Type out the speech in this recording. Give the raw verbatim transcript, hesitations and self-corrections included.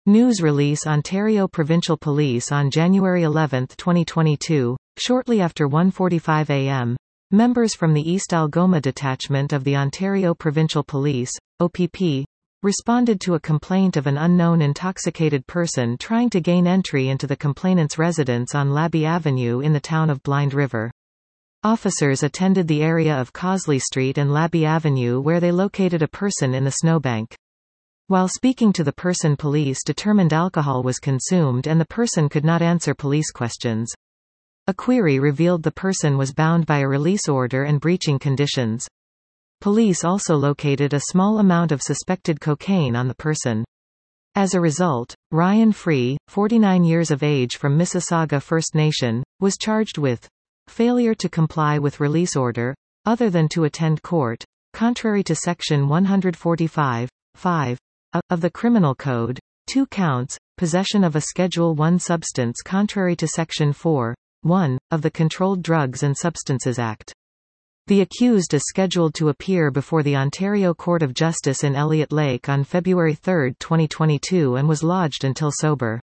News release Ontario Provincial Police on January eleventh twenty twenty-two, shortly after one forty-five a m, members from the East Algoma Detachment of the Ontario Provincial Police, O P P, responded to a complaint of an unknown intoxicated person trying to gain entry into the complainant's residence on Labby Avenue in the town of Blind River. Officers attended the area of Cosley Street and Labby Avenue where they located a person in the snowbank. While speaking to the person, police determined alcohol was consumed and the person could not answer police questions. A query revealed the person was bound by a release order and breaching conditions. Police also located a small amount of suspected cocaine on the person. As a result, Ryan Free, forty-nine years of age from Mississauga First Nation, was charged with failure to comply with release order, other than to attend court, contrary to Section one forty-five, five, of the Criminal Code, two counts, possession of a Schedule one substance contrary to Section four, one, of the Controlled Drugs and Substances Act. The accused is scheduled to appear before the Ontario Court of Justice in Elliott Lake on February third twenty twenty-two and was lodged until sober.